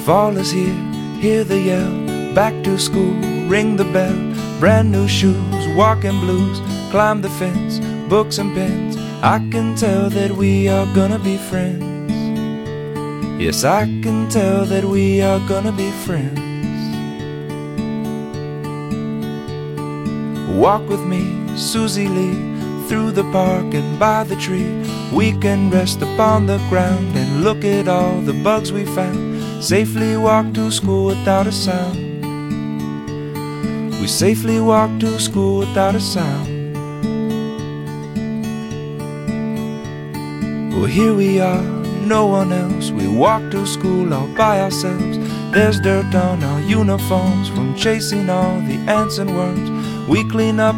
Fall is here, hear the yell, back to school, ring the bell, brand new shoes, walking blues, climb the fence, books and pens. I can tell that we are gonna be friends. Yes, I can tell that we are gonna be friends. Walk with me, Susie Lee, through the park and by the tree. We can rest upon the ground and look at all the bugs we found. Safely walk to school without a sound. We safely walk to school without a sound. Well, here we are, no one else. We walk to school all by ourselves. There's dirt on our uniforms from chasing all the ants and worms. We clean up